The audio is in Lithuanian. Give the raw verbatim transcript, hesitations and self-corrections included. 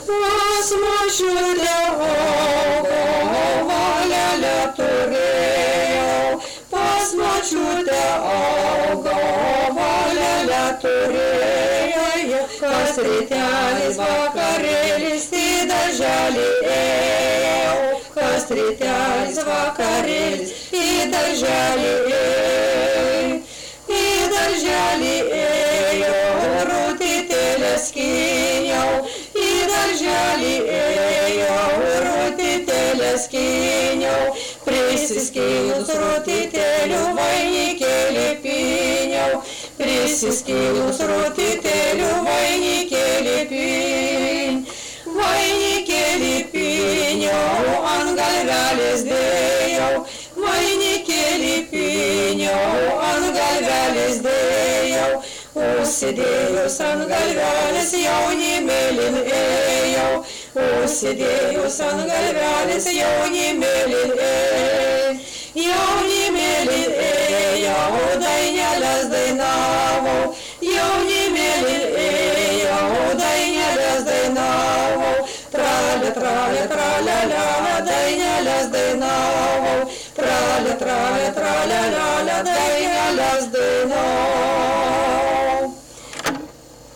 pas močiutę augo valelę turėjau, pas močiutę augo valelę turėjau, kas rytelis vakarėlis į darželį ėjau, kas rytelis vakarėlis į darželį ėjau, į darželį ėjau, rūtytėlės skyniau, į darželį ėjau, rūtytėlės skyniau, prisiskynus rūtytėlių vainikėlį pyniau, prisiskynus rūtytėlių vainikėlį pyniau, vainikėlį pyniau, ant galvelės dėjau, vainikėlį pyniau, ant galvelės dėjau, užsidėjus ant galvelės jaunimėlin ėjau, užsidėjus ant galvelės jaunimėlin ėjau, jaunimėlin ėjau, dainelės dainavau, jaunimėlin ėjau, dainelės dainavau, tralė, tralė, tralė, dainelės dainavau, tralė, tralė, tralė, dainelės dainavau.